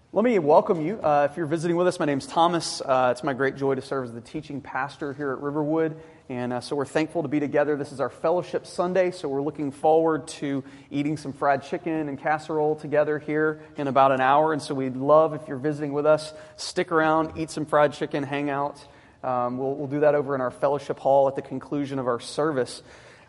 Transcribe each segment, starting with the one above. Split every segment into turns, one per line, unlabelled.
Let me welcome you. If you're visiting with us, my name's Thomas. It's my great joy to serve as the teaching pastor here at Riverwood. And so we're thankful to be together. This is our Fellowship Sunday, so we're looking forward to eating some fried chicken and casserole together here in about an hour. And so we'd love, if you're visiting with us, stick around, eat some fried chicken, hang out. We'll do that over in our fellowship hall at the conclusion of our service.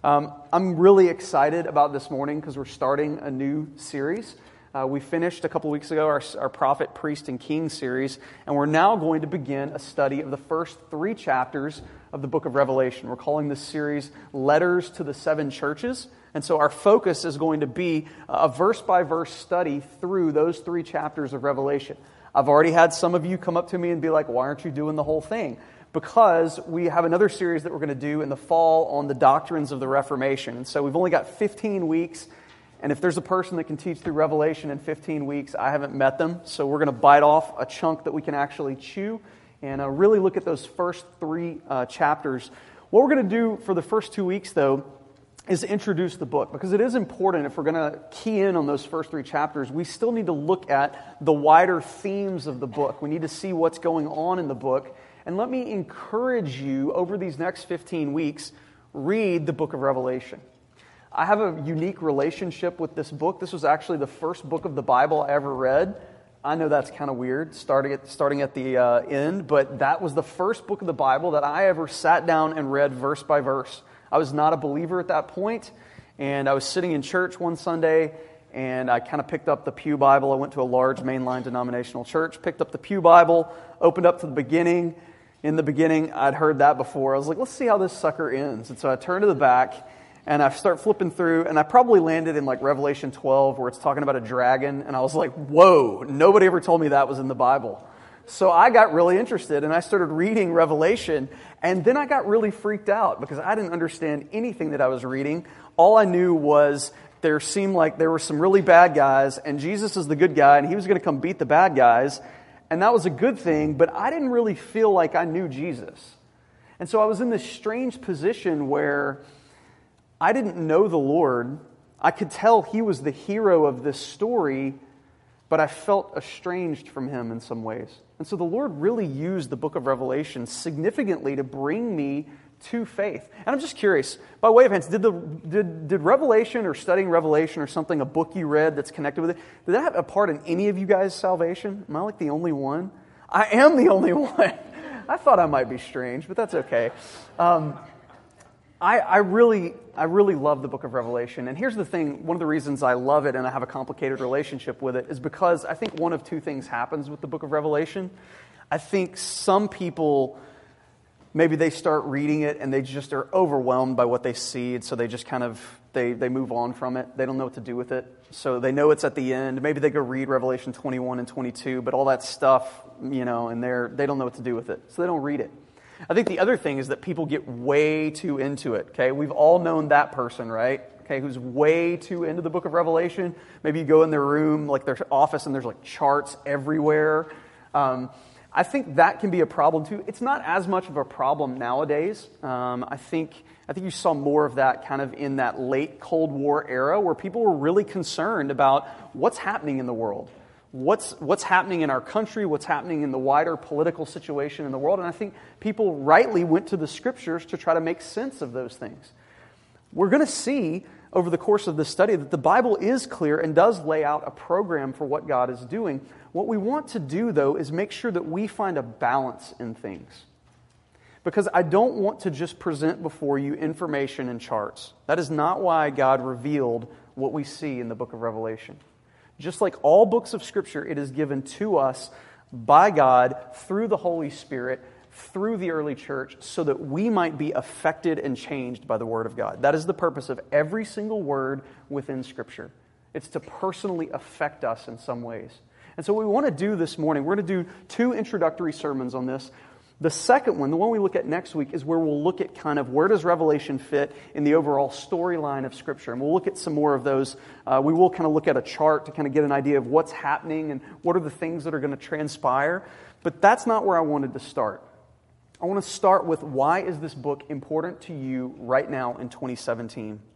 I'm really excited about this morning because we're starting a new series. We finished a couple weeks ago our Prophet, Priest, and King series, and we're now going to begin a study of the first 3 chapters of the book of Revelation. We're calling this series Letters to the 7 Churches, and so our focus is going to be a verse-by-verse study through those 3 chapters of Revelation. I've already had some of you come up to me and be like, why aren't you doing the whole thing? Because we have another series that we're going to do in the fall on the doctrines of the Reformation, and so we've only got 15 weeks. And if there's a person that can teach through Revelation in 15 weeks, I haven't met them. So we're going to bite off a chunk that we can actually chew and really look at those first 3 chapters. What we're going to do for the first 2 weeks, though, is introduce the book. Because it is important, if we're going to key in on those first 3 chapters, we still need to look at the wider themes of the book. We need to see what's going on in the book. And let me encourage you, over these next 15 weeks, read the book of Revelation. I have a unique relationship with this book. This was actually the first book of the Bible I ever read. I know that's kind of weird, starting at the end, but that was the first book of the Bible that I ever sat down and read verse by verse. I was not a believer at that point, and I was sitting in church one Sunday, and I kind of picked up the Pew Bible. I went to a large mainline denominational church, picked up the Pew Bible, opened up to the beginning. In the beginning, I'd heard that before. I was like, let's see how this sucker ends. And so I turned to the back, and I start flipping through, and I probably landed in like Revelation 12, where it's talking about a dragon, and I was like, whoa, nobody ever told me that was in the Bible. So I got really interested, and I started reading Revelation, and then I got really freaked out, because I didn't understand anything that I was reading. All I knew was there seemed like there were some really bad guys, and Jesus is the good guy, and he was going to come beat the bad guys, and that was a good thing, but I didn't really feel like I knew Jesus. And so I was in this strange position where I didn't know the Lord. I could tell He was the hero of this story, but I felt estranged from Him in some ways. And so the Lord really used the book of Revelation significantly to bring me to faith. And I'm just curious, by way of hands, did Revelation or studying Revelation or something, a book you read that's connected with it, did that have a part in any of you guys' salvation? Am I like the only one? I am the only one. I thought I might be strange, but that's okay. I really love the book of Revelation. And here's the thing, one of the reasons I love it and I have a complicated relationship with it is because I think one of 2 things happens with the book of Revelation. I think some people, maybe they start reading it and they just are overwhelmed by what they see, and so they just kind of, they move on from it. They don't know what to do with it. So they know it's at the end. Maybe they go read Revelation 21 and 22, but all that stuff, and they don't know what to do with it. So they don't read it. I think the other thing is that people get way too into it, okay? We've all known that person, right? Okay, who's way too into the book of Revelation. Maybe you go in their room, like their office, and there's like charts everywhere. I think that can be a problem too. It's not as much of a problem nowadays. I think you saw more of that kind of in that late Cold War era where people were really concerned about what's happening in the world. What's happening in our country, what's happening in the wider political situation in the world, and I think people rightly went to the Scriptures to try to make sense of those things. We're going to see over the course of this study that the Bible is clear and does lay out a program for what God is doing. What we want to do, though, is make sure that we find a balance in things. Because I don't want to just present before you information and charts. That is not why God revealed what we see in the book of Revelation. Just like all books of Scripture, it is given to us by God through the Holy Spirit, through the early church, so that we might be affected and changed by the Word of God. That is the purpose of every single word within Scripture. It's to personally affect us in some ways. And so what we want to do this morning, we're going to do 2 introductory sermons on this. The second one, the one we look at next week, is where we'll look at kind of where does Revelation fit in the overall storyline of Scripture. And we'll look at some more of those. We will kind of look at a chart to kind of get an idea of what's happening and what are the things that are going to transpire. But that's not where I wanted to start. I want to start with why is this book important to you right now in 2017?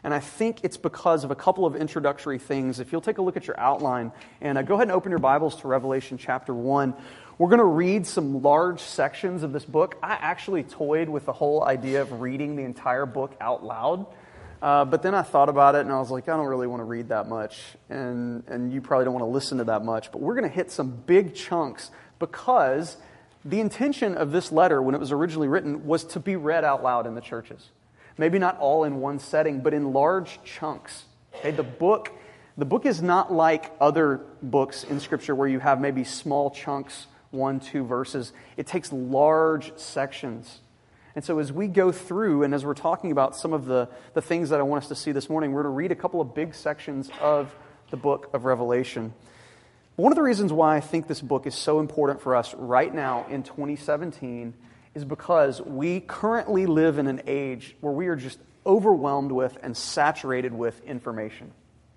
And I think it's because of a couple of introductory things. If you'll take a look at your outline, and go ahead and open your Bibles to Revelation chapter 1. We're going to read some large sections of this book. I actually toyed with the whole idea of reading the entire book out loud. But then I thought about it, and I was like, I don't really want to read that much, and you probably don't want to listen to that much. But we're going to hit some big chunks because the intention of this letter, when it was originally written, was to be read out loud in the churches. Maybe not all in one setting, but in large chunks. Okay, the book is not like other books in Scripture where you have maybe small chunks, 1, 2 verses. It takes large sections. And so as we go through, and as we're talking about some of the things that I want us to see this morning, we're going to read a couple of big sections of the book of Revelation. One of the reasons why I think this book is so important for us right now in 2017 is because we currently live in an age where we are just overwhelmed with and saturated with information.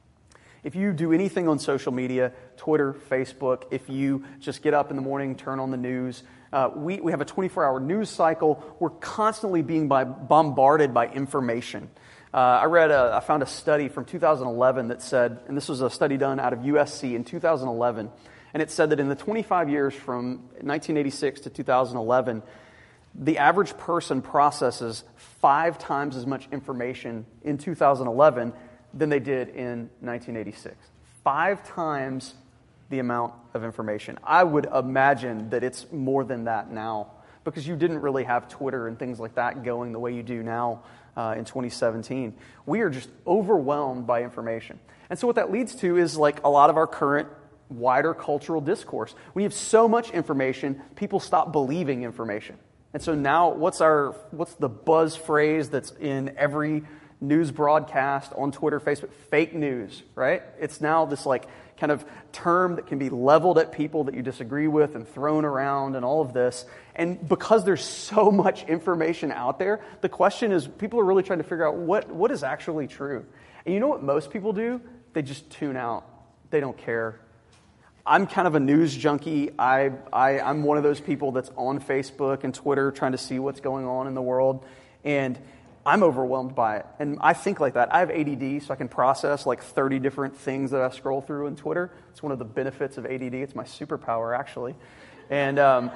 If you do anything on social media, Twitter, Facebook, if you just get up in the morning, turn on the news, we have a 24-hour news cycle. We're constantly being bombarded by information. I found a study from 2011 that said, and this was a study done out of USC in 2011, and it said that in the 25 years from 1986 to 2011, the average person processes 5 times as much information in 2011 than they did in 1986. 5 times the amount of information. I would imagine that it's more than that now because you didn't really have Twitter and things like that going the way you do now in 2017. We are just overwhelmed by information. And so what that leads to is like a lot of our current wider cultural discourse. When you have so much information, people stop believing information. And so now what's the buzz phrase that's in every news broadcast on Twitter, Facebook? Fake news, right? It's now this like kind of term that can be leveled at people that you disagree with and thrown around and all of this. And because there's so much information out there, the question is people are really trying to figure out what is actually true. And you know what most people do? They just tune out. They don't care. I'm kind of a news junkie. I'm one of those people that's on Facebook and Twitter trying to see what's going on in the world. And I'm overwhelmed by it. And I think like that. I have ADD, so I can process like 30 different things that I scroll through in Twitter. It's one of the benefits of ADD. It's my superpower, actually. And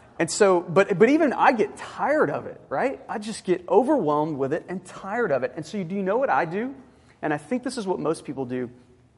so, but even I get tired of it, right? I just get overwhelmed with it and tired of it. And so do you know what I do? And I think this is what most people do.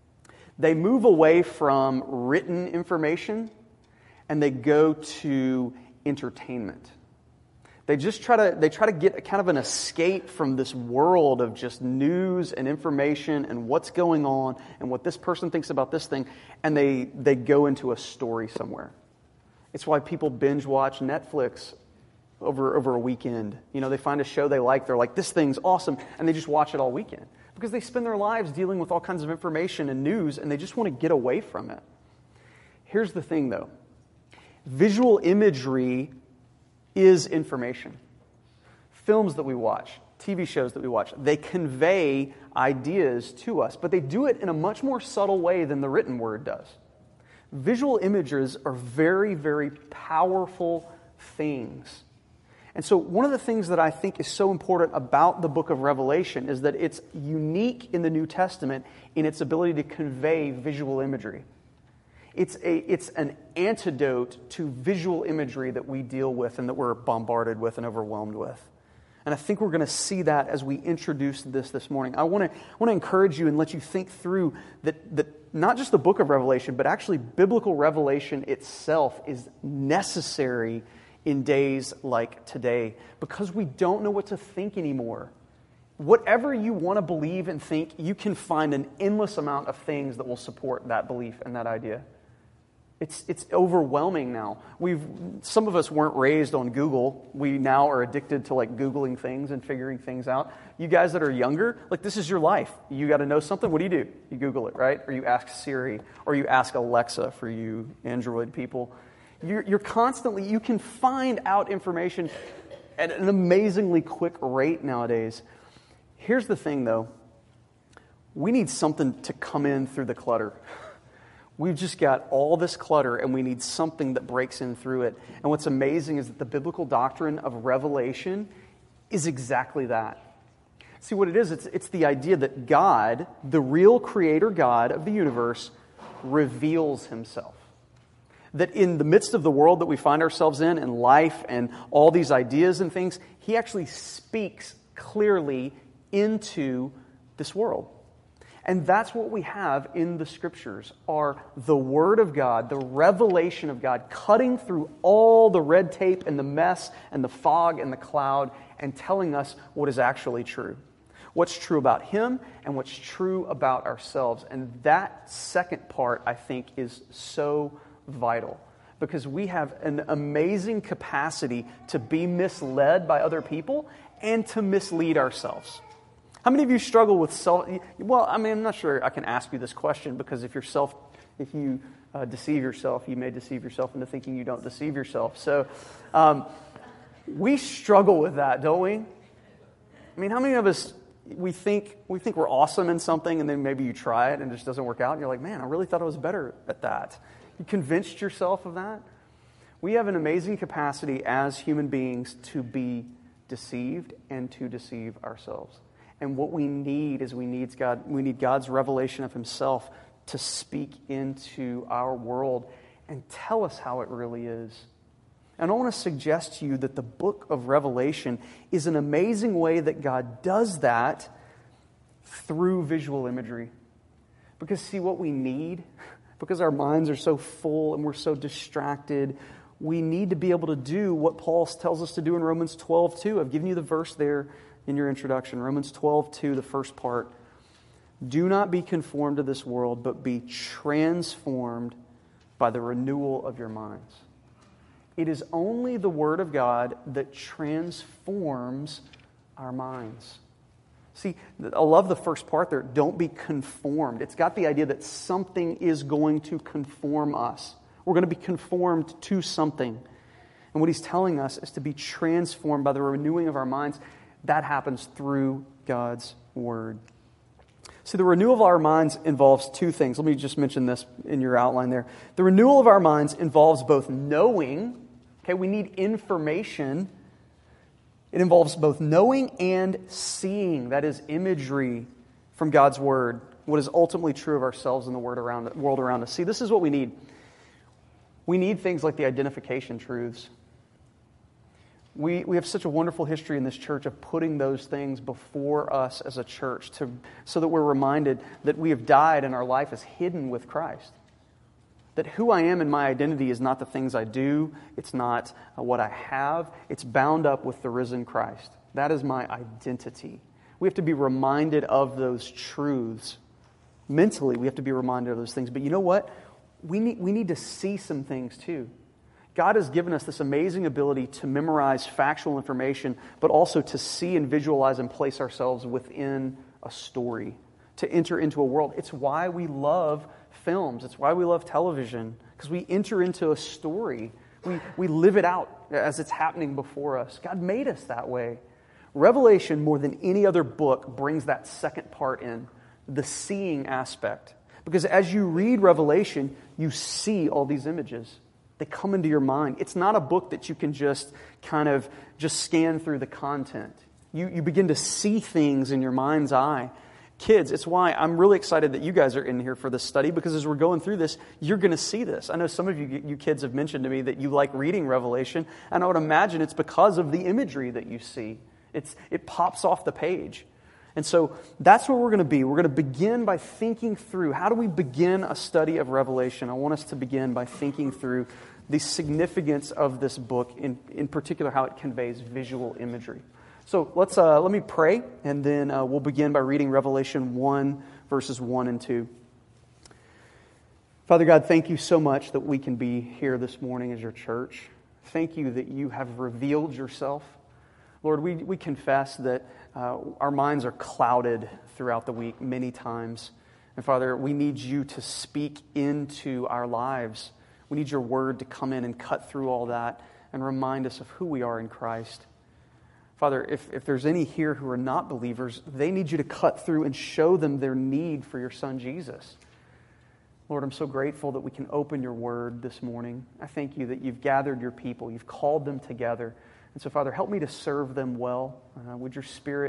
They move away from written information and they go to entertainment. They try to get kind of an escape from this world of just news and information and what's going on and what this person thinks about this thing, and they go into a story somewhere. It's why people binge watch Netflix over a weekend. You know, they find a show they like, they're like, this thing's awesome, and they just watch it all weekend. Because they spend their lives dealing with all kinds of information and news, and they just want to get away from it. Here's the thing, though. Visual imagery is information. Films that we watch, TV shows that we watch, they convey ideas to us, but they do it in a much more subtle way than the written word does. Visual images are very, very powerful things. And so one of the things that I think is so important about the book of Revelation is that it's unique in the New Testament in its ability to convey visual imagery. It's an antidote to visual imagery that we deal with and that we're bombarded with and overwhelmed with. And I think we're going to see that as we introduce this morning. I want to encourage you and let you think through that not just the book of Revelation, but actually biblical revelation itself is necessary in days like today because we don't know what to think anymore. Whatever you want to believe and think, you can find an endless amount of things that will support that belief and that idea. It's overwhelming now. Some of us weren't raised on Google. We now are addicted to like Googling things and figuring things out. You guys that are younger, like this is your life. You got to know something. What do? You Google it, right? Or you ask Siri, or you ask Alexa for you Android people. You're constantly, you can find out information at an amazingly quick rate nowadays. Here's the thing though. We need something to come in through the clutter. We've just got all this clutter and we need something that breaks in through it. And what's amazing is that the biblical doctrine of revelation is exactly that. See, what it is, it's the idea that God, the real creator God of the universe, reveals himself. That in the midst of the world that we find ourselves in, and life and all these ideas and things, he actually speaks clearly into this world. And that's what we have in the Scriptures, are the Word of God, the revelation of God, cutting through all the red tape and the mess and the fog and the cloud and telling us what is actually true. What's true about Him and what's true about ourselves. And that second part, I think, is so vital. Because we have an amazing capacity to be misled by other people and to mislead ourselves. How many of you struggle with self... Well, I mean, I'm not sure I can ask you this question, because if you deceive yourself, you may deceive yourself into thinking you don't deceive yourself. So we struggle with that, don't we? I mean, how many of us... We think we're awesome in something, and then maybe you try it and it just doesn't work out, and you're like, man, I really thought I was better at that. You convinced yourself of that? We have an amazing capacity as human beings to be deceived and to deceive ourselves. And what we need is we need God's revelation of Himself to speak into our world and tell us how it really is. And I want to suggest to you that the book of Revelation is an amazing way that God does that through visual imagery. Because see, what we need, because our minds are so full and we're so distracted, we need to be able to do what Paul tells us to do in Romans 12:2. I've given you the verse there in your introduction. Romans 12:2, the first part. Do not be conformed to this world, but be transformed by the renewal of your minds. It is only the Word of God that transforms our minds. See, I love the first part there. Don't be conformed. It's got the idea that something is going to conform us. We're going to be conformed to something. And what he's telling us is to be transformed by the renewing of our minds. That happens through God's Word. See, the renewal of our minds involves two things. Let me just mention this in your outline there. The renewal of our minds involves both knowing, okay, we need information. It involves both knowing and seeing, that is imagery from God's Word, what is ultimately true of ourselves and the world around us. See, this is what we need. We need things like the identification truths. We have such a wonderful history in this church of putting those things before us as a church so that we're reminded that we have died and our life is hidden with Christ. That who I am and my identity is not the things I do, it's not what I have, it's bound up with the risen Christ. That is my identity. We have to be reminded of those truths. Mentally, we have to be reminded of those things. But you know what? We need to see some things too. God has given us this amazing ability to memorize factual information, but also to see and visualize and place ourselves within a story, to enter into a world. It's why we love films. It's why we love television, because we enter into a story. We live it out as it's happening before us. God made us that way. Revelation, more than any other book, brings that second part in, the seeing aspect. Because as you read Revelation, you see all these images. They come into your mind. It's not a book that you can just scan through the content. You begin to see things in your mind's eye. Kids, it's why I'm really excited that you guys are in here for this study, because as we're going through this, you're going to see this. I know some of you kids have mentioned to me that you like reading Revelation, and I would imagine it's because of the imagery that you see. It pops off the page. And so that's where we're going to be. We're going to begin by thinking through, how do we begin a study of Revelation? I want us to begin by thinking through the significance of this book, in particular how it conveys visual imagery. So let me pray, and then we'll begin by reading Revelation 1, verses 1 and 2. Father God, thank you so much that we can be here this morning as your church. Thank you that you have revealed yourself. Lord, we confess that our minds are clouded throughout the week many times. And Father, we need you to speak into our lives. We need your word to come in and cut through all that and remind us of who we are in Christ. Father, if there's any here who are not believers, they need you to cut through and show them their need for your Son, Jesus. Lord, I'm so grateful that we can open your word this morning. I thank you that you've gathered your people. You've called them together. And so, Father, help me to serve them well. Would your Spirit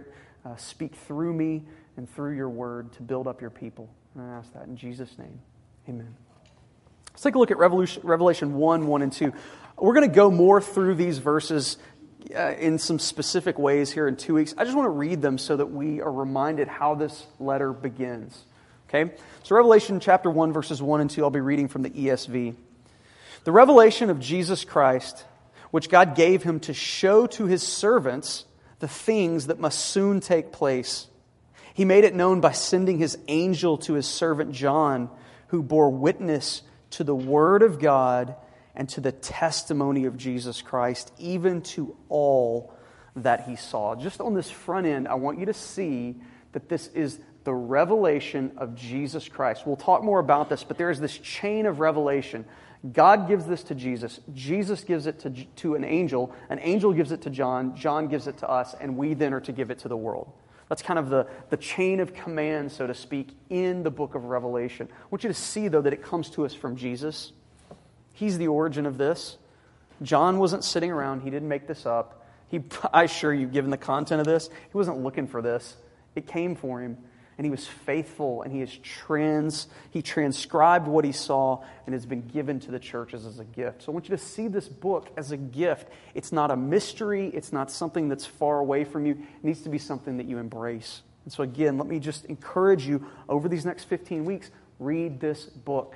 speak through me and through your word to build up your people. And I ask that in Jesus' name. Amen. Let's take a look at Revelation 1, 1 and 2. We're going to go more through these verses in some specific ways here in 2 weeks. I just want to read them so that we are reminded how this letter begins. Okay? So Revelation chapter 1, verses 1 and 2, I'll be reading from the ESV. The revelation of Jesus Christ, which God gave him to show to his servants the things that must soon take place. He made it known by sending his angel to his servant John, who bore witness to the word of God and to the testimony of Jesus Christ, even to all that he saw. Just on this front end, I want you to see that this is the revelation of Jesus Christ. We'll talk more about this, but there is this chain of revelation. God gives this to Jesus. Jesus gives it to an angel. An angel gives it to John. John gives it to us, and we then are to give it to the world. That's kind of the chain of command, so to speak, in the book of Revelation. I want you to see, though, that it comes to us from Jesus. He's the origin of this. John wasn't sitting around. He didn't make this up. I assure you, given the content of this, he wasn't looking for this. It came for him. And he was faithful, and he transcribed what he saw, and has been given to the churches as a gift. So I want you to see this book as a gift. It's not a mystery. It's not something that's far away from you. It needs to be something that you embrace. And so again, let me just encourage you, over these next 15 weeks, read this book.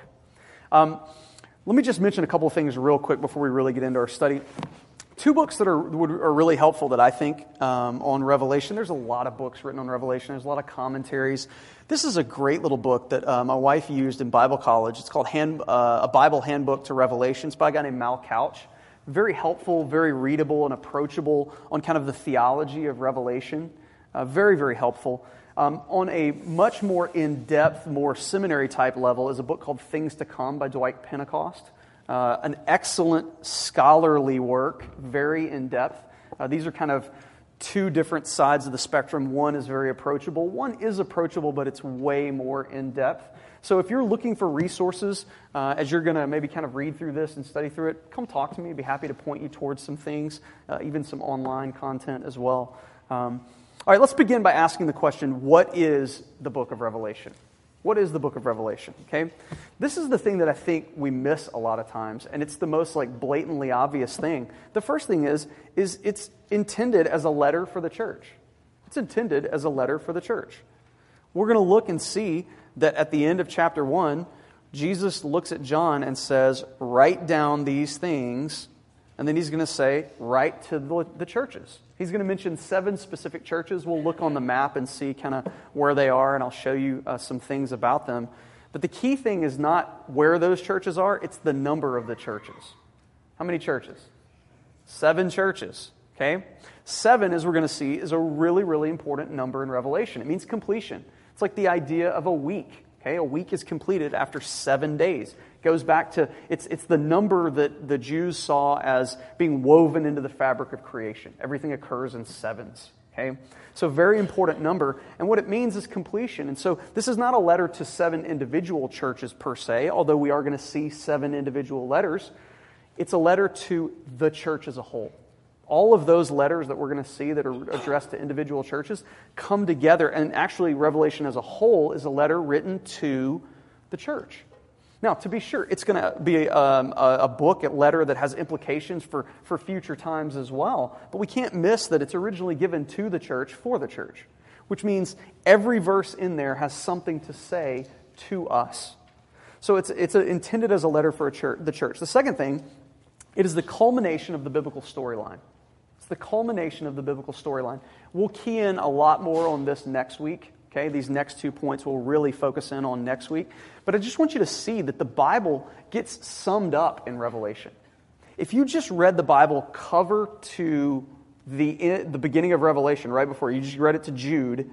Let me just mention a couple of things real quick before we really get into our study. Two books that are really helpful that I think on Revelation. There's a lot of books written on Revelation. There's a lot of commentaries. This is a great little book that my wife used in Bible college. It's called A Bible Handbook to Revelation. It's by a guy named Mal Couch. Very helpful, very readable and approachable on kind of the theology of Revelation. Very, very helpful. On a much more in-depth, more seminary-type level is a book called Things to Come by Dwight Pentecost. An excellent scholarly work, very in-depth. These are kind of two different sides of the spectrum. One is very approachable. One is approachable, but it's way more in-depth. So if you're looking for resources, as you're going to maybe kind of read through this and study through it, come talk to me. I'd be happy to point you towards some things, even some online content as well. All right, let's begin by asking the question, what is the book of Revelation? What is the book of Revelation? Okay, this is the thing that I think we miss a lot of times, and it's the most blatantly obvious thing. The first thing is it's intended as a letter for the church. It's intended as a letter for the church. We're going to look and see that at the end of chapter 1, Jesus looks at John and says, write down these things, and then he's going to say, write to the churches. He's going to mention 7 specific churches. We'll look on the map and see kind of where they are, and I'll show you some things about them. But the key thing is not where those churches are, it's the number of the churches. How many churches? 7 churches. Okay? 7, as we're going to see, is a really, really important number in Revelation. It means completion. It's like the idea of a week. Okay? A week is completed after 7 days. Goes back to, it's the number that the Jews saw as being woven into the fabric of creation. Everything occurs in 7s. Okay? So very important number. And what it means is completion. And so this is not a letter to 7 individual churches per se, although we are going to see 7 individual letters. It's a letter to the church as a whole. All of those letters that we're going to see that are addressed to individual churches come together. And actually, Revelation as a whole is a letter written to the church. Now, to be sure, it's going to be a book, a letter that has implications for future times as well. But we can't miss that it's originally given to the church for the church, which means every verse in there has something to say to us. So it's intended as a letter for the church. The second thing, it is the culmination of the biblical storyline. It's the culmination of the biblical storyline. We'll key in a lot more on this next week. Okay, these next 2 points we'll really focus in on next week. But I just want you to see that the Bible gets summed up in Revelation. If you just read the Bible cover to the beginning of Revelation, right before, you just read it to Jude,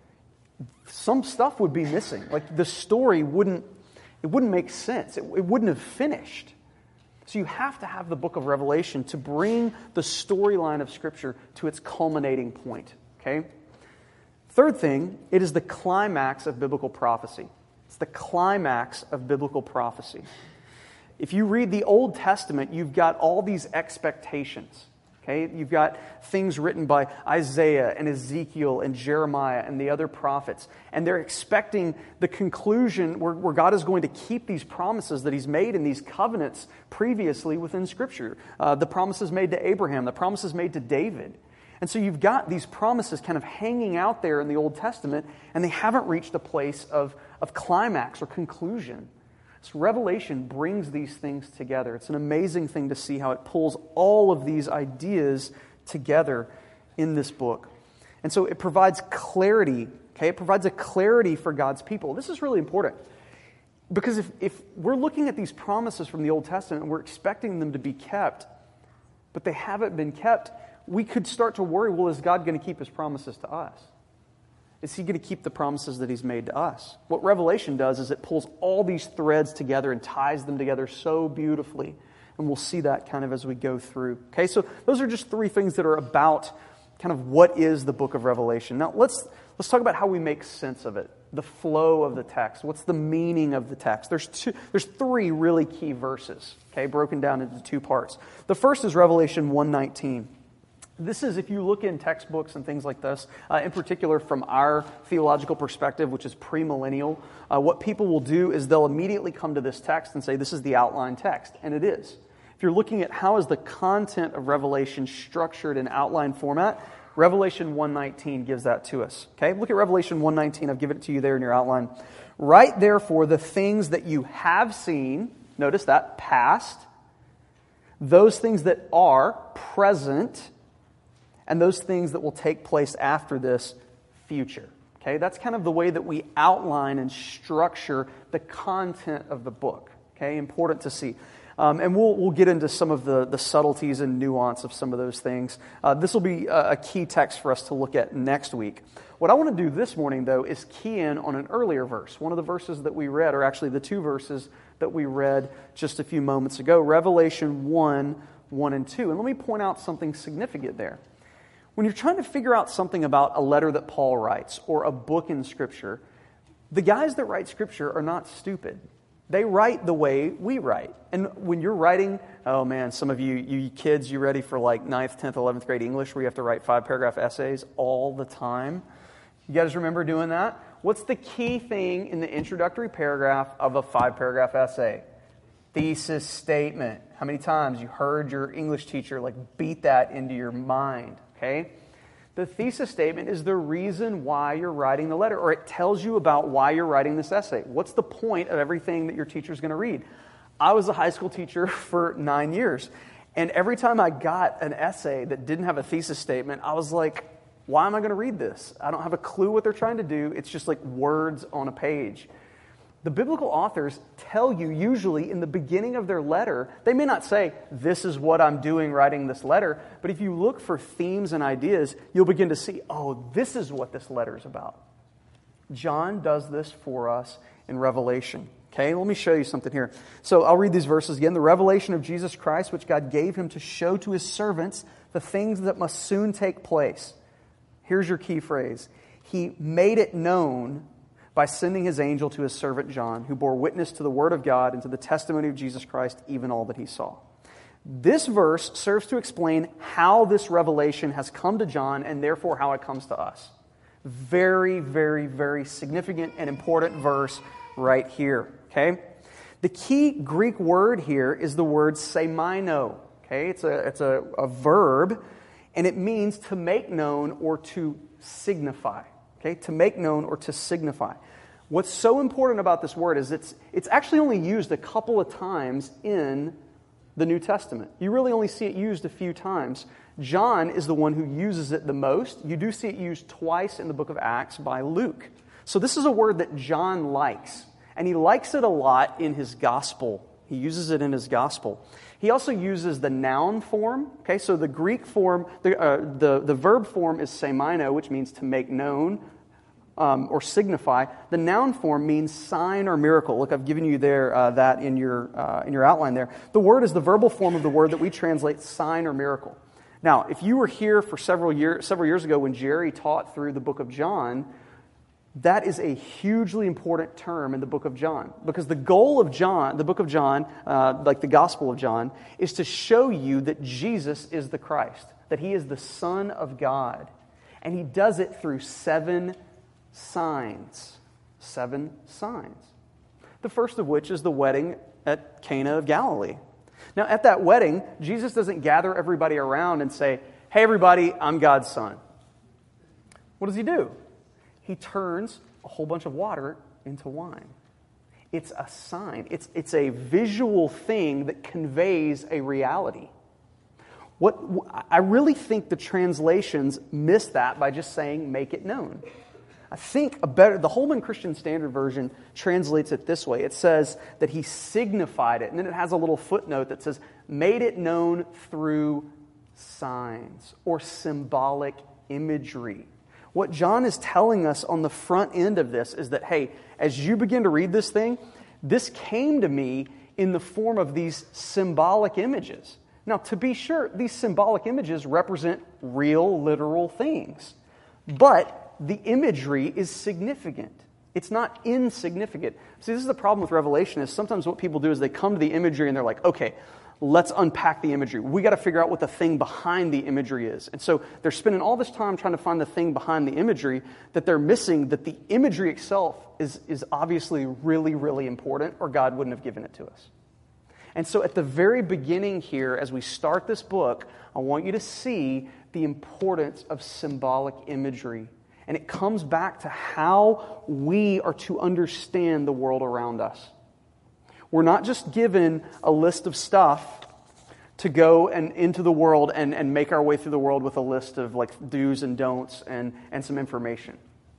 some stuff would be missing. Like the story wouldn't make sense. It wouldn't have finished. So you have to have the book of Revelation to bring the storyline of Scripture to its culminating point. Okay? Third thing, it is the climax of biblical prophecy. It's the climax of biblical prophecy. If you read the Old Testament, you've got all these expectations. Okay, you've got things written by Isaiah and Ezekiel and Jeremiah and the other prophets. And they're expecting the conclusion where God is going to keep these promises that He's made in these covenants previously within Scripture. The promises made to Abraham, the promises made to David. And so you've got these promises kind of hanging out there in the Old Testament, and they haven't reached a place of climax or conclusion. So Revelation brings these things together. It's an amazing thing to see how it pulls all of these ideas together in this book. And so it provides clarity, okay? It provides a clarity for God's people. This is really important. Because if we're looking at these promises from the Old Testament and we're expecting them to be kept, but they haven't been kept, we could start to worry, well, is God going to keep His promises to us? Is He going to keep the promises that He's made to us? What Revelation does is it pulls all these threads together and ties them together so beautifully. And we'll see that kind of as we go through. Okay, so those are just three things that are about kind of what is the book of Revelation. Now, let's talk about how we make sense of it. The flow of the text. What's the meaning of the text? There's three really key verses, okay, broken down into two parts. The first is Revelation 1:19. This is, if you look in textbooks and things like this, in particular from our theological perspective, which is premillennial, what people will do is they'll immediately come to this text and say, this is the outline text. And it is. If you're looking at how is the content of Revelation structured in outline format, Revelation 1:19 gives that to us. Okay, look at Revelation 1:19. I've given it to you there in your outline. Write therefore the things that you have seen, notice that, past, those things that are present, and those things that will take place after this, future. Okay, that's kind of the way that we outline and structure the content of the book. Okay, important to see. And we'll get into some of the subtleties and nuance of some of those things. This will be a key text for us to look at next week. What I want to do this morning, though, is key in on an earlier verse. One of the verses that we read, or actually the two verses that we read just a few moments ago, Revelation 1:1 and 2. And let me point out something significant there. When you're trying to figure out something about a letter that Paul writes or a book in Scripture, the guys that write Scripture are not stupid. They write the way we write. And when you're writing, oh man, some of you kids, you ready for like 9th, 10th, 11th grade English where you have to write 5-paragraph essays all the time? You guys remember doing that? What's the key thing in the introductory paragraph of a 5-paragraph essay? Thesis statement. How many times you heard your English teacher like beat that into your mind? Okay? The thesis statement is the reason why you're writing the letter, or it tells you about why you're writing this essay. What's the point of everything that your teacher's going to read? I was a high school teacher for 9 years, and every time I got an essay that didn't have a thesis statement, I was like, why am I going to read this? I don't have a clue what they're trying to do. It's just like words on a page. The biblical authors tell you usually in the beginning of their letter, they may not say, this is what I'm doing writing this letter, but if you look for themes and ideas, you'll begin to see, oh, this is what this letter is about. John does this for us in Revelation. Okay, let me show you something here. So I'll read these verses again. The revelation of Jesus Christ, which God gave Him to show to His servants the things that must soon take place. Here's your key phrase. He made it known by sending His angel to His servant John, who bore witness to the Word of God and to the testimony of Jesus Christ, even all that he saw. This verse serves to explain how this revelation has come to John and therefore how it comes to us. Very, very, very significant and important verse right here. Okay? The key Greek word here is the word semaino. Okay? It's a verb, and it means to make known or to signify. Okay, to make known or to signify. What's so important about this word is it's actually only used a couple of times in the New Testament. You really only see it used a few times. John is the one who uses it the most. You do see it used twice in the book of Acts by Luke. So this is a word that John likes. And he likes it a lot in his gospel. He uses it in his gospel. He also uses the noun form. Okay, so the Greek form, the verb form is semaino, which means to make known or signify. The noun form means sign or miracle. Look, I've given you there that in your outline there. The word is the verbal form of the word that we translate sign or miracle. Now, if you were here for several years ago when Jerry taught through the book of John, That is a hugely important term in the book of John, because the goal of John, the book of John, like the Gospel of John, is to show you that Jesus is the Christ, that he is the Son of God. And he does it through 7 signs. 7 signs. The first of which is the wedding at Cana of Galilee. Now, at that wedding, Jesus doesn't gather everybody around and say, "Hey, everybody, I'm God's son." What does he do? He turns a whole bunch of water into wine. It's a sign. It's a visual thing that conveys a reality. I really think the translations miss that by just saying, "make it known." I think the Holman Christian Standard Version translates it this way. It says that he signified it, and then it has a little footnote that says, "made it known through signs," or symbolic imagery. What John is telling us on the front end of this is that, hey, as you begin to read this thing, this came to me in the form of these symbolic images. Now, to be sure, these symbolic images represent real, literal things. But the imagery is significant. It's not insignificant. See, this is the problem with Revelation, is sometimes what people do is they come to the imagery and they're like, okay, let's unpack the imagery. We got to figure out what the thing behind the imagery is. And so they're spending all this time trying to find the thing behind the imagery that they're missing, that the imagery itself is obviously really, really important, or God wouldn't have given it to us. And so at the very beginning here, as we start this book, I want you to see the importance of symbolic imagery. And it comes back to how we are to understand the world around us. We're not just given a list of stuff to go and into the world and make our way through the world with a list of like do's and don'ts and some information.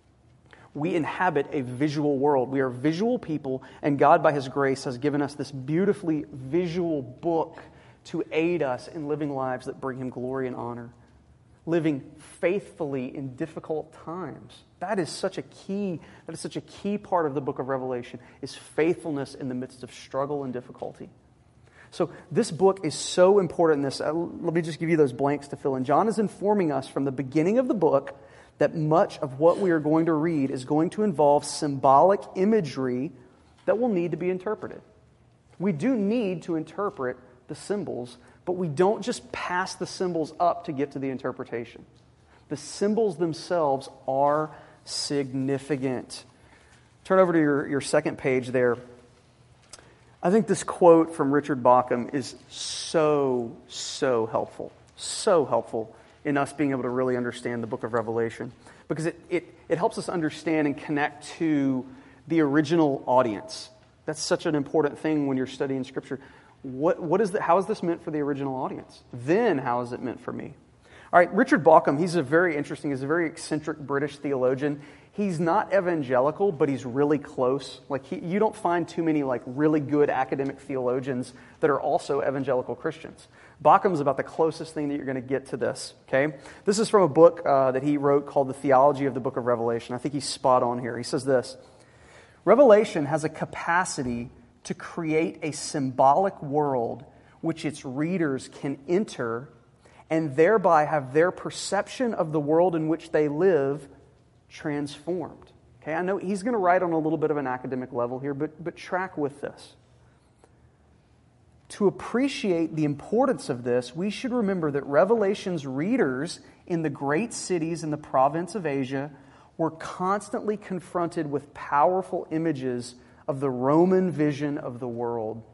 We inhabit a visual world. We are visual people, and God, by His grace, has given us this beautifully visual book to aid us in living lives that bring Him glory and honor. Living faithfully in difficult times. That is such a key part of the book of Revelation, is faithfulness in the midst of struggle and difficulty. So this book is so important in this. Let me just give you those blanks to fill in. John is informing us from the beginning of the book that much of what we are going to read is going to involve symbolic imagery that will need to be interpreted. We do need to interpret the symbols, but we don't just pass the symbols up to get to the interpretation. The symbols themselves are significant. Turn over to your second page there. I think this quote from Richard Bauckham is so helpful. So helpful in us being able to really understand the book of Revelation. Because it helps us understand and connect to the original audience. That's such an important thing when you're studying Scripture. How is this meant for the original audience? Then how is it meant for me? All right, Richard Bauckham, he's a very eccentric British theologian. He's not evangelical, but he's really close. You don't find too many really good academic theologians that are also evangelical Christians. Bauckham's about the closest thing that you're going to get to this. Okay, this is from a book that he wrote called The Theology of the Book of Revelation. I think he's spot on here. He says this: Revelation has a capacity to create a symbolic world which its readers can enter and thereby have their perception of the world in which they live transformed. Okay, I know he's going to write on a little bit of an academic level here, but track with this. To appreciate the importance of this, we should remember that Revelation's readers in the great cities in the province of Asia were constantly confronted with powerful images of the Roman vision of the world.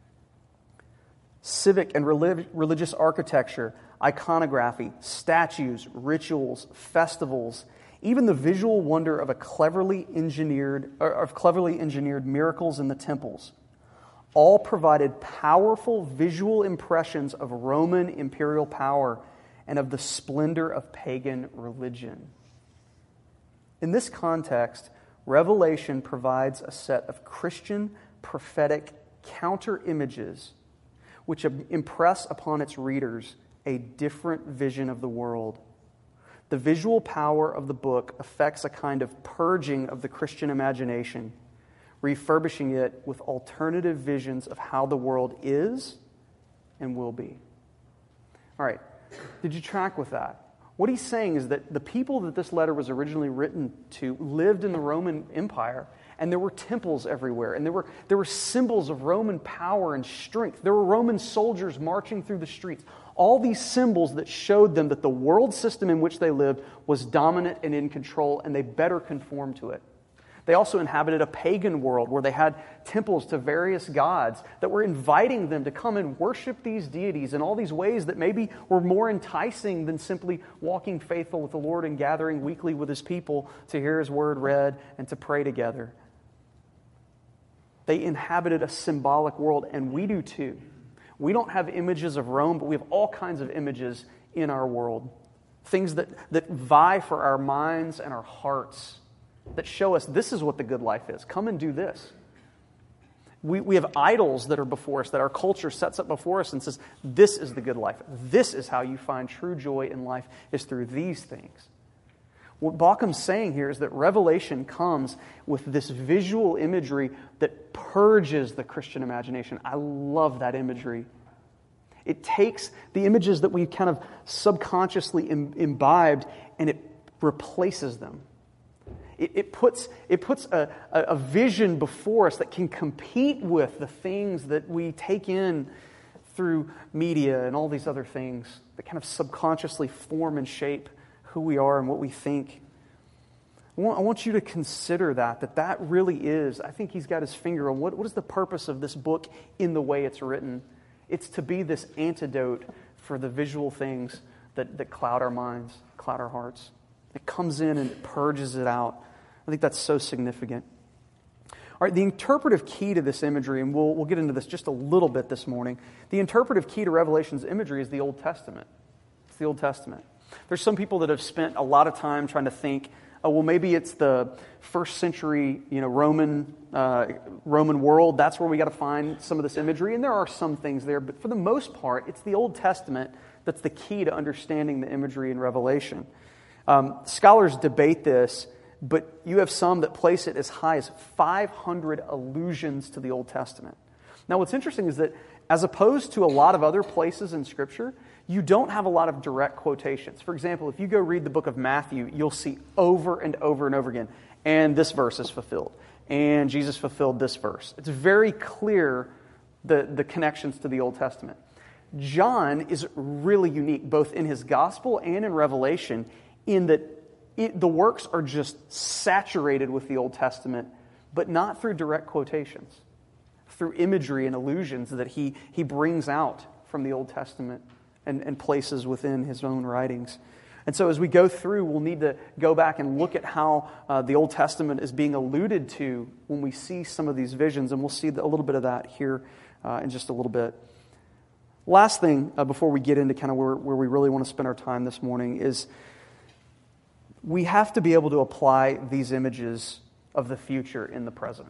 Civic and religious architecture, iconography, statues, rituals, festivals, even the visual wonder of cleverly engineered miracles in the temples, all provided powerful visual impressions of Roman imperial power and of the splendor of pagan religion. In this context, Revelation provides a set of Christian prophetic counter-images which impress upon its readers a different vision of the world. The visual power of the book affects a kind of purging of the Christian imagination, refurbishing it with alternative visions of how the world is and will be. All right, did you track with that? What he's saying is that the people that this letter was originally written to lived in the Roman Empire, and there were temples everywhere, and there were symbols of Roman power and strength. There were Roman soldiers marching through the streets. All these symbols that showed them that the world system in which they lived was dominant and in control, and they better conform to it. They also inhabited a pagan world where they had temples to various gods that were inviting them to come and worship these deities in all these ways that maybe were more enticing than simply walking faithful with the Lord and gathering weekly with His people to hear His word read and to pray together. They inhabited a symbolic world, and we do too. We don't have images of Rome, but we have all kinds of images in our world. Things that vie for our minds and our hearts, that show us this is what the good life is. Come and do this. We have idols that are before us, that our culture sets up before us and says, this is the good life. This is how you find true joy in life, is through these things. What Baucham's saying here is that Revelation comes with this visual imagery that purges the Christian imagination. I love that imagery. It takes the images that we kind of subconsciously imbibed and it replaces them. It puts a vision before us that can compete with the things that we take in through media and all these other things that kind of subconsciously form and shape who we are and what we think. I want you to consider that really is, I think he's got his finger on what is the purpose of this book in the way it's written. It's to be this antidote for the visual things that cloud our minds, cloud our hearts. It comes in and it purges it out. I think that's so significant. All right, the interpretive key to this imagery, and we'll get into this just a little bit this morning. The interpretive key to Revelation's imagery is the Old Testament. It's the Old Testament. There's some people that have spent a lot of time trying to think, oh, well, maybe it's the first century, Roman world. That's where we got to find some of this imagery, and there are some things there. But for the most part, it's the Old Testament that's the key to understanding the imagery in Revelation. Scholars debate this, but you have some that place it as high as 500 allusions to the Old Testament. Now, what's interesting is that as opposed to a lot of other places in Scripture, you don't have a lot of direct quotations. For example, if you go read the book of Matthew, you'll see over and over and over again, and this verse is fulfilled, and Jesus fulfilled this verse. It's very clear the connections to the Old Testament. John is really unique, both in his gospel and in Revelation, in that the works are just saturated with the Old Testament, but not through direct quotations, through imagery and allusions that he brings out from the Old Testament and places within his own writings. And so as we go through, we'll need to go back and look at how the Old Testament is being alluded to when we see some of these visions, and we'll see a little bit of that here in just a little bit. Last thing before we get into kind of where we really want to spend our time this morning is we have to be able to apply these images of the future in the present.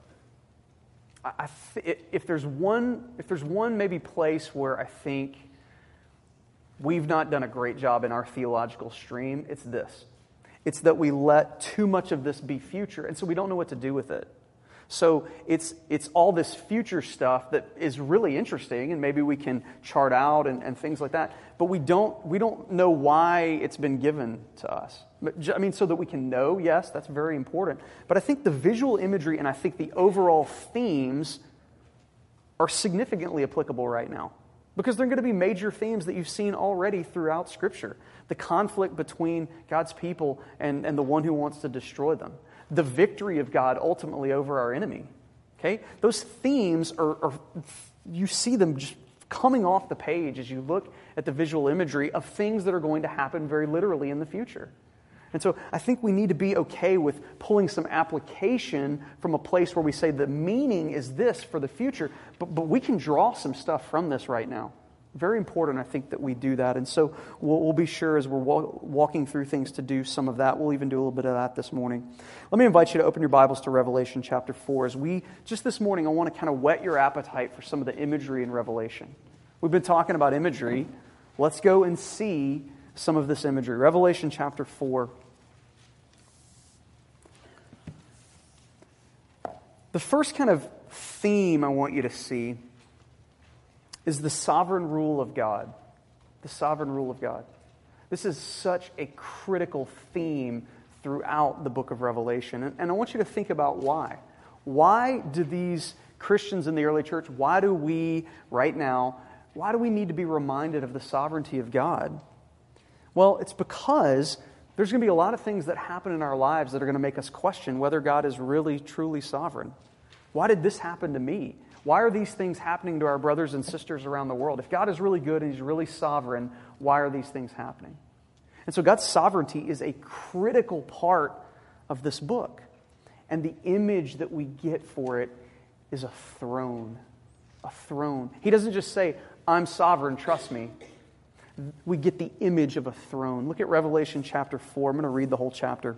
If there's one maybe place where I think we've not done a great job in our theological stream, it's this. It's that we let too much of this be future, and so we don't know what to do with it. So it's all this future stuff that is really interesting, and maybe we can chart out and things like that. But we don't know why it's been given to us. So that we can know, yes, that's very important. But I think the visual imagery and I think the overall themes are significantly applicable right now. Because they're going to be major themes that you've seen already throughout Scripture. The conflict between God's people and the one who wants to destroy them. The victory of God ultimately over our enemy. Okay? Those themes are you see them just coming off the page as you look at the visual imagery of things that are going to happen very literally in the future. And so I think we need to be okay with pulling some application from a place where we say the meaning is this for the future, but we can draw some stuff from this right now. Very important, I think, that we do that. And so we'll be sure as we're walking through things to do some of that. We'll even do a little bit of that this morning. Let me invite you to open your Bibles to Revelation chapter 4. As we, just this morning, I want to kind of whet your appetite for some of the imagery in Revelation. We've been talking about imagery. Let's go and see some of this imagery. Revelation chapter 4. The first kind of theme I want you to see is the sovereign rule of God. The sovereign rule of God. This is such a critical theme throughout the book of Revelation. And I want you to think about why. Why do these Christians in the early church, why do we need to be reminded of the sovereignty of God? Well, it's because there's going to be a lot of things that happen in our lives that are going to make us question whether God is really, truly sovereign. Why did this happen to me? Why are these things happening to our brothers and sisters around the world? If God is really good and He's really sovereign, why are these things happening? And so God's sovereignty is a critical part of this book. And the image that we get for it is a throne. A throne. He doesn't just say, I'm sovereign, trust me. We get the image of a throne. Look at Revelation chapter 4. I'm going to read the whole chapter.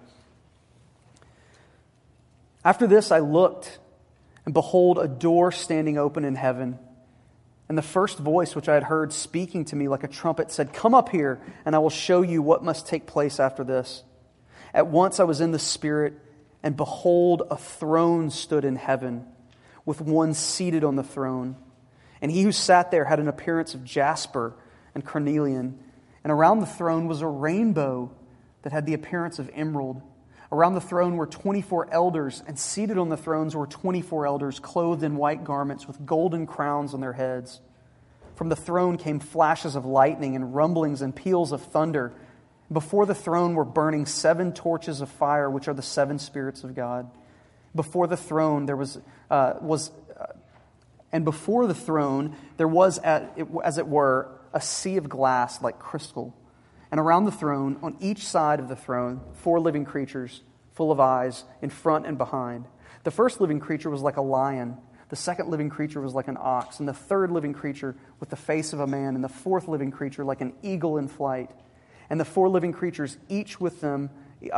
After this I looked, and behold, a door standing open in heaven. And the first voice which I had heard speaking to me like a trumpet said, Come up here, and I will show you what must take place after this. At once I was in the Spirit, and behold, a throne stood in heaven, with one seated on the throne. And he who sat there had an appearance of jasper and carnelian, and around the throne was a rainbow that had the appearance of emerald. Around the throne were 24 elders, and seated on the thrones were 24 elders, clothed in white garments with golden crowns on their heads. From the throne came flashes of lightning and rumblings and peals of thunder. Before the throne were burning 7 torches of fire, which are the 7 spirits of God. Before the throne there was, as it were, a sea of glass like crystal. And around the throne, on each side of the throne, 4 living creatures, full of eyes, in front and behind. The first living creature was like a lion. The second living creature was like an ox. And the third living creature with the face of a man. And the fourth living creature like an eagle in flight. And the 4 living creatures, each of them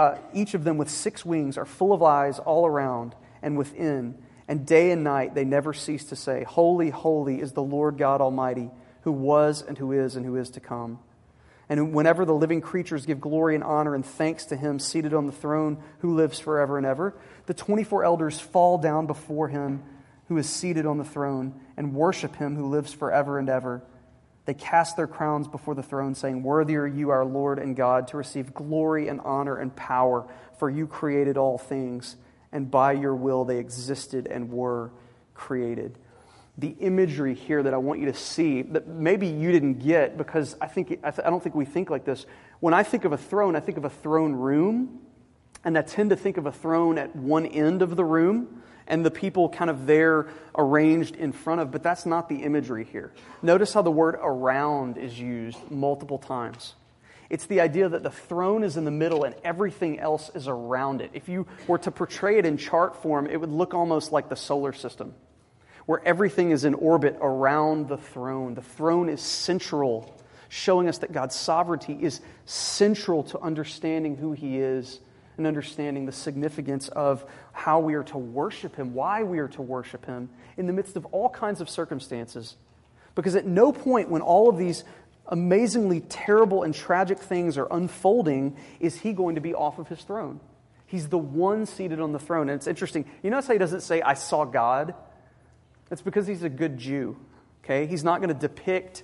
with 6 wings, are full of eyes all around and within. And day and night they never cease to say, Holy, holy is the Lord God Almighty, who was and who is to come. And whenever the living creatures give glory and honor and thanks to Him seated on the throne who lives forever and ever, the 24 elders fall down before Him who is seated on the throne and worship Him who lives forever and ever. They cast their crowns before the throne, saying, Worthy are you, our Lord and God, to receive glory and honor and power, for you created all things, and by your will they existed and were created. The imagery here that I want you to see, that maybe you didn't get, because I don't think we think like this. When I think of a throne, I think of a throne room, and I tend to think of a throne at one end of the room, and the people kind of there arranged in front of, but that's not the imagery here. Notice how the word around is used multiple times. It's the idea that the throne is in the middle and everything else is around it. If you were to portray it in chart form, it would look almost like the solar system, where everything is in orbit around the throne. The throne is central, showing us that God's sovereignty is central to understanding who He is and understanding the significance of how we are to worship Him, why we are to worship Him in the midst of all kinds of circumstances. Because at no point when all of these amazingly terrible and tragic things are unfolding is He going to be off of His throne. He's the one seated on the throne. And it's interesting. You notice how He doesn't say, I saw God? It's because He's a good Jew. Okay? He's not going to depict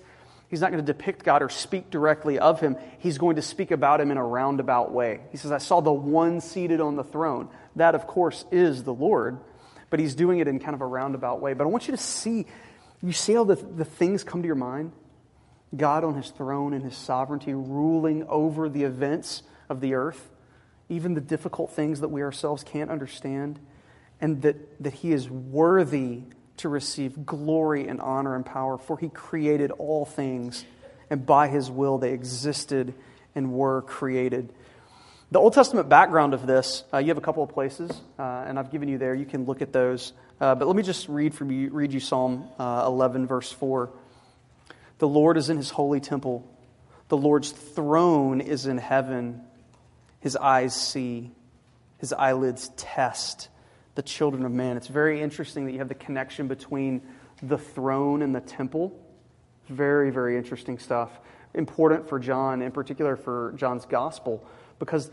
God or speak directly of Him. He's going to speak about Him in a roundabout way. He says, I saw the one seated on the throne. That, of course, is the Lord, but He's doing it in kind of a roundabout way. But I want you to see, you see how the things come to your mind? God on His throne and His sovereignty ruling over the events of the earth, even the difficult things that we ourselves can't understand, and that He is worthy to receive glory and honor and power, for He created all things, and by His will they existed and were created. The Old Testament background of this, you have a couple of places, and I've given you there. You can look at those. But let me just read you Psalm 11, verse 4. The Lord is in His holy temple. The Lord's throne is in heaven. His eyes see. His eyelids test the children of man. It's very interesting that you have the connection between the throne and the temple. Very, very interesting stuff. Important for John, in particular for John's gospel, because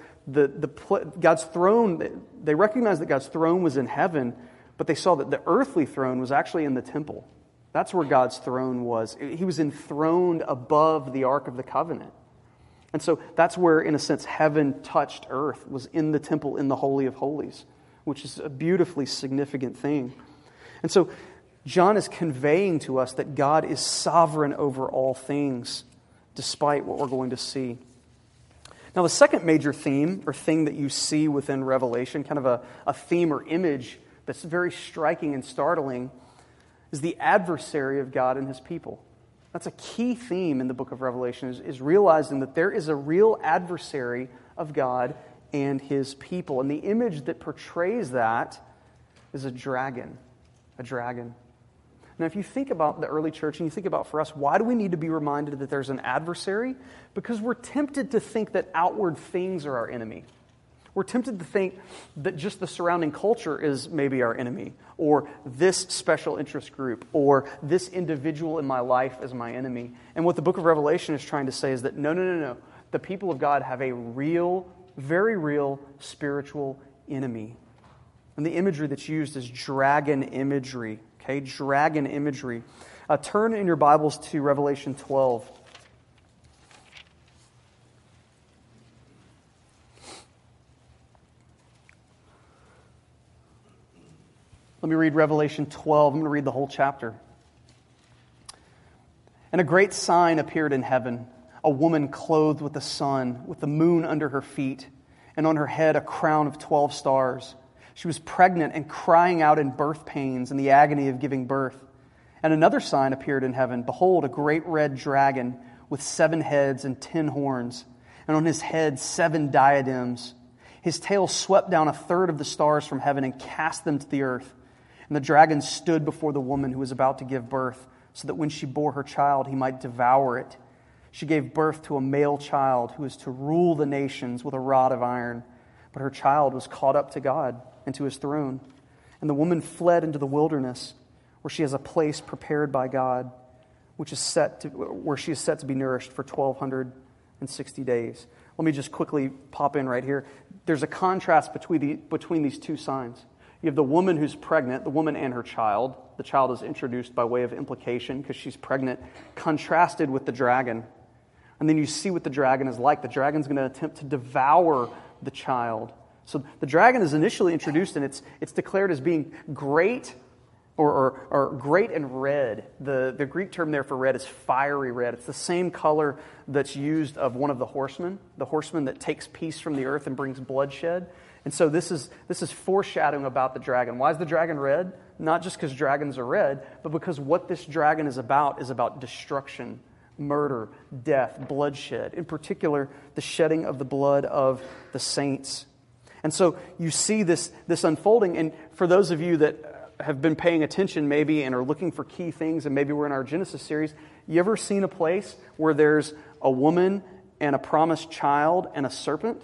God's throne, they recognized that God's throne was in heaven, but they saw that the earthly throne was actually in the temple. That's where God's throne was. He was enthroned above the Ark of the Covenant. And so that's where, in a sense, heaven touched earth, was in the temple, in the Holy of Holies, which is a beautifully significant thing. And so John is conveying to us that God is sovereign over all things, despite what we're going to see. Now, the second major theme, or thing that you see within Revelation, kind of a theme or image that's very striking and startling, is the adversary of God and His people. That's a key theme in the book of Revelation, is realizing that there is a real adversary of God and His people. And the image that portrays that is a dragon. A dragon. Now, if you think about the early church and you think about for us, why do we need to be reminded that there's an adversary? Because we're tempted to think that outward things are our enemy. We're tempted to think that just the surrounding culture is maybe our enemy, or this special interest group, or this individual in my life is my enemy. And what the book of Revelation is trying to say is that no. The people of God have a real, very real spiritual enemy. And the imagery that's used is dragon imagery. Okay, dragon imagery. Turn in your Bibles to Revelation 12. Let me read Revelation 12. I'm going to read the whole chapter. And a great sign appeared in heaven, a woman clothed with the sun, with the moon under her feet, and on her head a crown of 12 stars. She was pregnant and crying out in birth pains and the agony of giving birth. And another sign appeared in heaven. Behold, a great red dragon with 7 heads and 10 horns, and on his head 7 diadems. His tail swept down a third of the stars from heaven and cast them to the earth. And the dragon stood before the woman who was about to give birth, so that when she bore her child, he might devour it. She gave birth to a male child who is to rule the nations with a rod of iron. But her child was caught up to God and to His throne. And the woman fled into the wilderness, where she has a place prepared by God, where she is set to be nourished for 1,260 days. Let me just quickly pop in right here. There's a contrast between these two signs. You have the woman who's pregnant, the woman and her child. The child is introduced by way of implication because she's pregnant, contrasted with the dragon. And then you see what the dragon is like. The dragon's going to attempt to devour the child. So the dragon is initially introduced, and it's declared as being great or great and red. The Greek term there for red is fiery red. It's the same color that's used of one of the horsemen that takes peace from the earth and brings bloodshed. And so this is foreshadowing about the dragon. Why is the dragon red? Not just because dragons are red, but because what this dragon is about destruction, murder, death, bloodshed. In particular, the shedding of the blood of the saints. And so you see this unfolding. And for those of you that have been paying attention maybe and are looking for key things, and maybe we're in our Genesis series, you ever seen a place where there's a woman and a promised child and a serpent?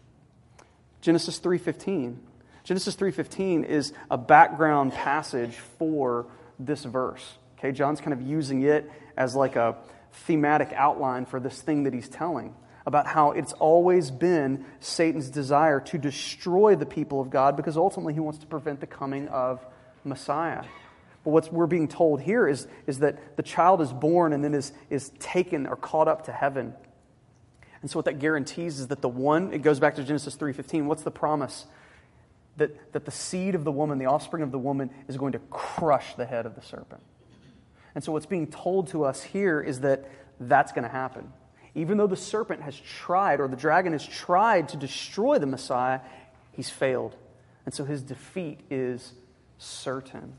Genesis 3:15. Genesis 3:15 is a background passage for this verse. Okay, John's kind of using it as like a thematic outline for this thing that he's telling about how it's always been Satan's desire to destroy the people of God because ultimately he wants to prevent the coming of Messiah. But what we're being told here is that the child is born and then is taken or caught up to heaven. And so what that guarantees is that it goes back to Genesis 3:15. What's the promise? That the seed of the woman, the offspring of the woman, is going to crush the head of the serpent. And so what's being told to us here is that that's going to happen. Even though the serpent has tried, or the dragon has tried to destroy the Messiah, he's failed. And so his defeat is certain.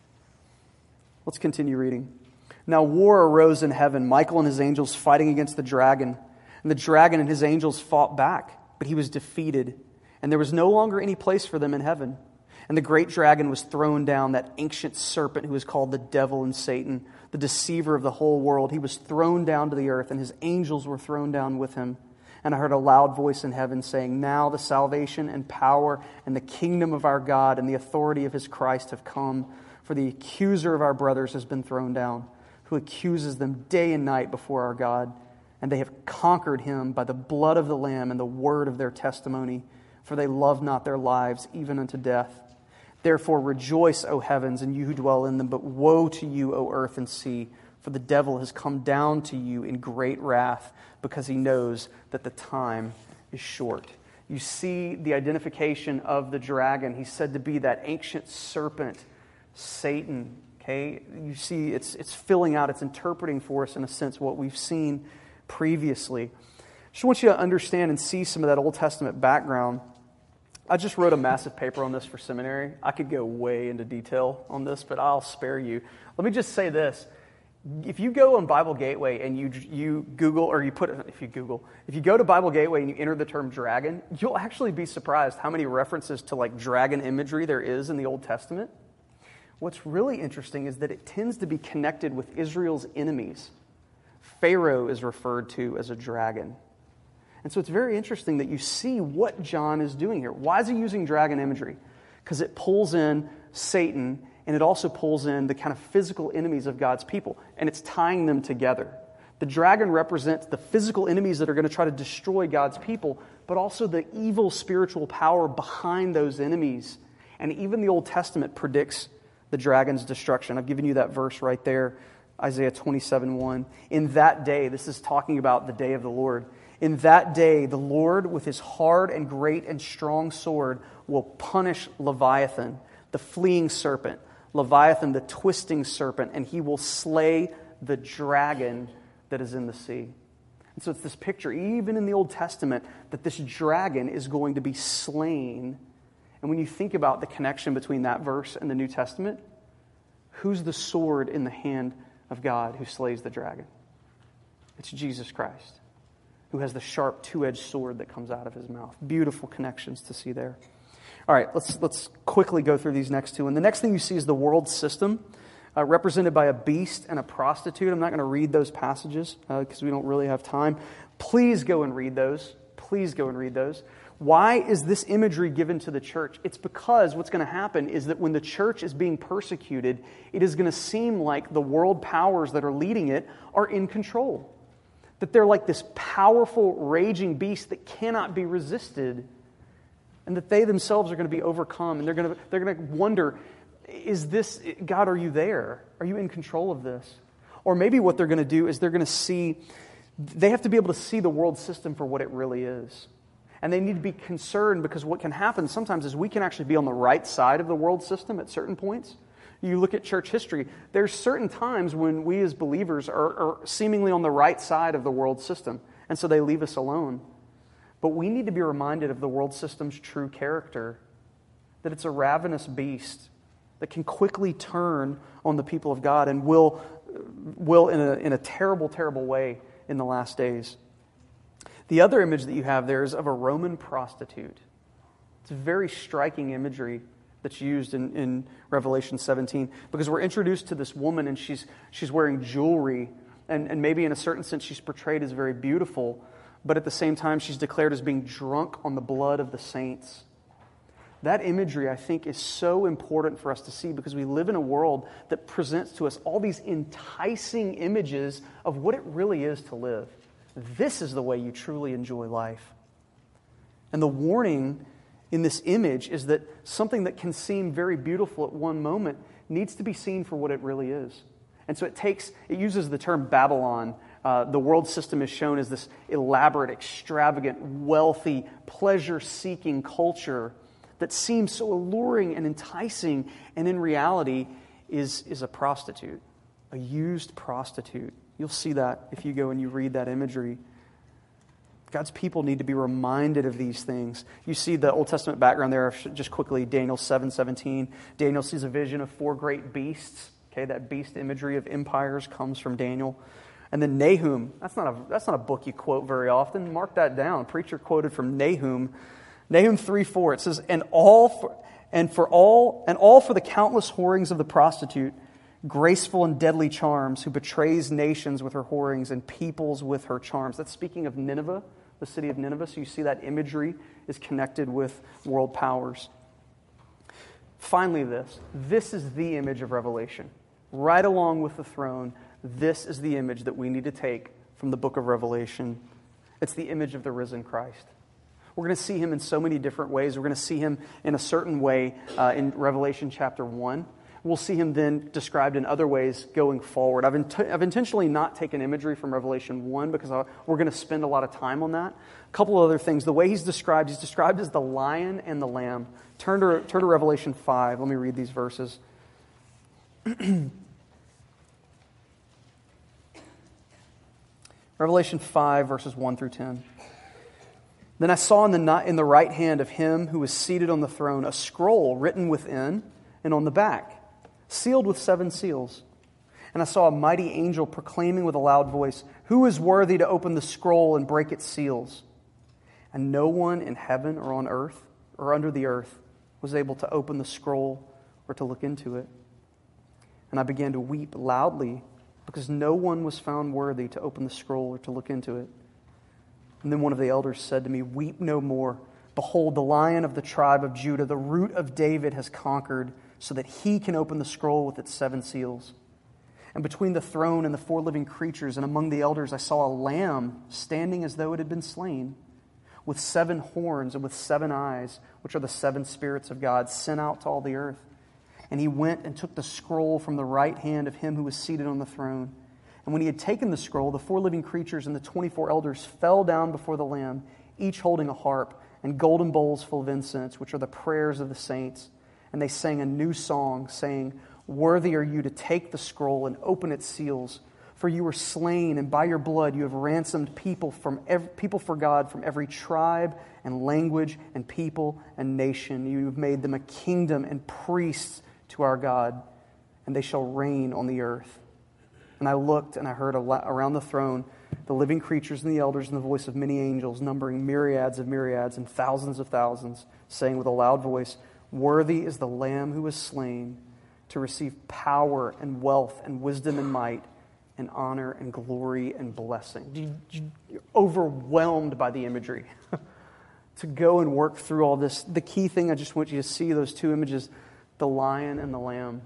Let's continue reading. Now war arose in heaven, Michael and his angels fighting against the dragon. And the dragon and his angels fought back, but he was defeated. And there was no longer any place for them in heaven. And the great dragon was thrown down, that ancient serpent who is called the devil and Satan, the deceiver of the whole world. He was thrown down to the earth, and his angels were thrown down with him. And I heard a loud voice in heaven saying, "Now the salvation and power and the kingdom of our God and the authority of His Christ have come. For the accuser of our brothers has been thrown down, who accuses them day and night before our God. And they have conquered him by the blood of the Lamb and the word of their testimony, for they love not their lives even unto death. Therefore rejoice, O heavens, and you who dwell in them, but woe to you, O earth and sea, For the devil has come down to you in great wrath because he knows that the time is short. You see the identification of the dragon. He's said to be that ancient serpent, Satan. Okay, you see it's filling out, it's interpreting for us in a sense what we've seen previously. Just want you to understand and see some of that Old Testament background. I just wrote a massive paper on this for seminary. I could go way into detail on this, but I'll spare you. Let me just say this. If you go on Bible Gateway and you Google, or if you go to Bible Gateway and you enter the term dragon, you'll actually be surprised how many references to like dragon imagery there is in the Old Testament. What's really interesting is that it tends to be connected with Israel's enemies. Pharaoh is referred to as a dragon. And so it's very interesting that you see what John is doing here. Why is he using dragon imagery? Because it pulls in Satan, and it also pulls in the kind of physical enemies of God's people, and it's tying them together. The dragon represents the physical enemies that are going to try to destroy God's people, but also the evil spiritual power behind those enemies. And even the Old Testament predicts the dragon's destruction. I've given you that verse right there, Isaiah 27:1. In that day, this is talking about the day of the Lord. In that day, the Lord, with his hard and great and strong sword, will punish Leviathan, the fleeing serpent, Leviathan, the twisting serpent, and he will slay the dragon that is in the sea. And so it's this picture, even in the Old Testament, that this dragon is going to be slain. And when you think about the connection between that verse and the New Testament, who's the sword in the hand of God who slays the dragon? It's Jesus Christ, who has the sharp two-edged sword that comes out of his mouth. Beautiful connections to see there. All right, let's quickly go through these next two. And the next thing you see is the world system, represented by a beast and a prostitute. I'm not going to read those passages because we don't really have time. Please go and read those. Please go and read those. Why is this imagery given to the church? It's because what's going to happen is that when the church is being persecuted, it is going to seem like the world powers that are leading it are in control. That they're like this powerful, raging beast that cannot be resisted, and that they themselves are going to be overcome, and they're going to wonder, is this, God, are you there? Are you in control of this? Or maybe what they're going to do is they have to be able to see the world system for what it really is. And they need to be concerned, because what can happen sometimes is we can actually be on the right side of the world system at certain points. You look at church history, there's certain times when we as believers are seemingly on the right side of the world system, and so they leave us alone. But we need to be reminded of the world system's true character, that it's a ravenous beast that can quickly turn on the people of God and will in a terrible, terrible way in the last days. The other image that you have there is of a Roman prostitute. It's a very striking imagery that's used in Revelation 17, because we're introduced to this woman, and she's wearing jewelry, and maybe in a certain sense she's portrayed as very beautiful, but at the same time she's declared as being drunk on the blood of the saints. That imagery, I think, is so important for us to see, because we live in a world that presents to us all these enticing images of what it really is to live. This is the way you truly enjoy life. And the warning in this image is that something that can seem very beautiful at one moment needs to be seen for what it really is. And so it uses the term Babylon. The world system is shown as this elaborate, extravagant, wealthy, pleasure-seeking culture that seems so alluring and enticing, and in reality is a prostitute, a used prostitute. You'll see that if you go and you read that imagery. God's people need to be reminded of these things. You see the Old Testament background there, just quickly, Daniel 7:17. Daniel sees a vision of 4 great beasts. Okay, that beast imagery of empires comes from Daniel. And then Nahum, that's not a book you quote very often. Mark that down. Preacher quoted from Nahum. Nahum 3:4. It says, and all for the countless whorings of the prostitute, graceful and deadly charms, who betrays nations with her whorings and peoples with her charms. That's speaking of Nineveh, the city of Nineveh. So you see that imagery is connected with world powers. Finally, this is the image of Revelation. Right along with the throne, this is the image that we need to take from the book of Revelation. It's the image of the risen Christ. We're going to see him in so many different ways. We're going to see him in a certain way in Revelation chapter 1. we'll see him then described in other ways going forward. I've intentionally not taken imagery from Revelation 1 because we're going to spend a lot of time on that. A couple of other things. The way he's described as the lion and the lamb. Turn to Revelation 5. Let me read these verses. Revelation 5, verses 1 through 10. Then I saw in the right hand of him who was seated on the throne a scroll written within and on the back, sealed with 7 seals. And I saw a mighty angel proclaiming with a loud voice, "Who is worthy to open the scroll and break its seals?" And no one in heaven or on earth or under the earth was able to open the scroll or to look into it. And I began to weep loudly because no one was found worthy to open the scroll or to look into it. And then one of the elders said to me, "Weep no more. Behold, the Lion of the tribe of Judah, the Root of David, has conquered, so that he can open the scroll with its 7 seals." And between the throne and the 4 living creatures and among the elders I saw a lamb standing as though it had been slain, with 7 horns and with 7 eyes, which are the 7 spirits of God sent out to all the earth. And he went and took the scroll from the right hand of him who was seated on the throne. And when he had taken the scroll, the 4 living creatures and the 24 elders fell down before the Lamb, each holding a harp and golden bowls full of incense, which are the prayers of the saints. And they sang a new song, saying, "Worthy are you to take the scroll and open its seals. For you were slain, and by your blood you have ransomed people for God from every tribe and language and people and nation. You have made them a kingdom and priests to our God, and they shall reign on the earth." And I looked, and I heard around the throne the living creatures and the elders and the voice of many angels, numbering myriads of myriads and thousands of thousands, saying with a loud voice, "Worthy is the Lamb who was slain to receive power and wealth and wisdom and might and honor and glory and blessing." You're overwhelmed by the imagery. To go and work through all this, the key thing, I just want you to see those 2 images, the lion and the lamb.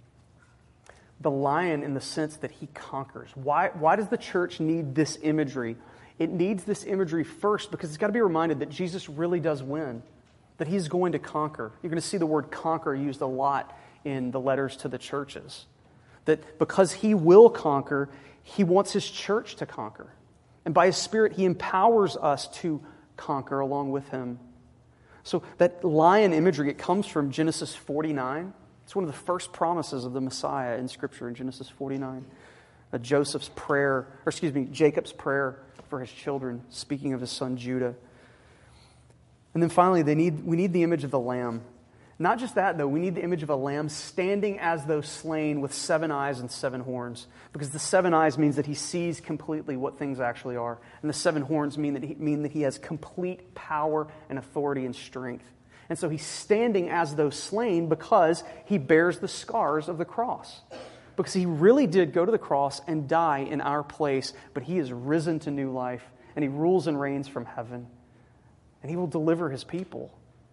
The lion in the sense that he conquers. Why does the church need this imagery? It needs this imagery first because it's got to be reminded that Jesus really does win, that he's going to conquer. You're going to see the word conquer used a lot in the letters to the churches. That because he will conquer, he wants his church to conquer. And by his Spirit, he empowers us to conquer along with him. So that lion imagery, it comes from Genesis 49. It's one of the first promises of the Messiah in Scripture in Genesis 49. Jacob's prayer for his children, speaking of his son Judah. And then finally, we need the image of the lamb. Not just that, though. We need the image of a lamb standing as though slain with 7 eyes and 7 horns. Because the 7 eyes means that he sees completely what things actually are. And the 7 horns mean that he has complete power and authority and strength. And so he's standing as though slain because he bears the scars of the cross. Because he really did go to the cross and die in our place, but he is risen to new life, and he rules and reigns from heaven. And he will deliver his people.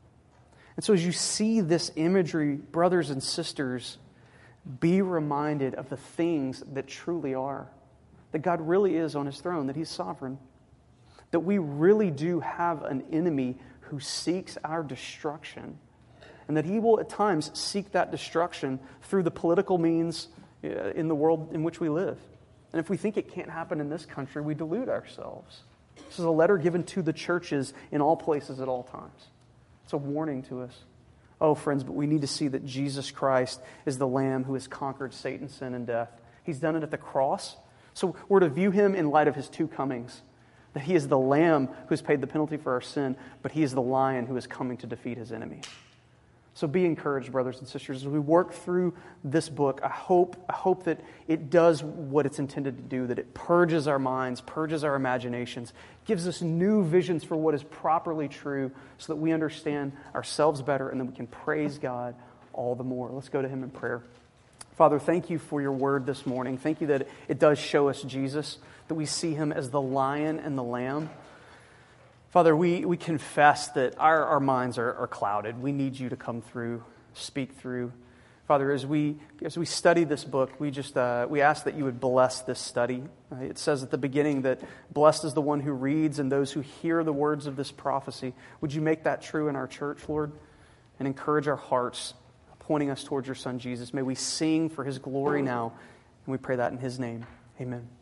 And so as you see this imagery, brothers and sisters, be reminded of the things that truly are. That God really is on his throne, that he's sovereign. That we really do have an enemy who seeks our destruction. And that he will at times seek that destruction through the political means in the world in which we live. And if we think it can't happen in this country, we delude ourselves. This is a letter given to the churches in all places at all times. It's a warning to us. Oh, friends, but we need to see that Jesus Christ is the Lamb who has conquered Satan, sin, and death. He's done it at the cross. So we're to view him in light of his 2 comings. That he is the Lamb who has paid the penalty for our sin, but he is the Lion who is coming to defeat his enemies. So be encouraged, brothers and sisters. As we work through this book, I hope that it does what it's intended to do, that it purges our minds, purges our imaginations, gives us new visions for what is properly true so that we understand ourselves better and then we can praise God all the more. Let's go to him in prayer. Father, thank you for your word this morning. Thank you that it does show us Jesus, that we see him as the lion and the lamb. Father, we confess that our minds are clouded. We need you to come through, speak through. Father, as we study this book, we ask that you would bless this study. It says at the beginning that blessed is the one who reads and those who hear the words of this prophecy. Would you make that true in our church, Lord, and encourage our hearts pointing us towards your Son, Jesus. May we sing for his glory now, and we pray that in his name. Amen.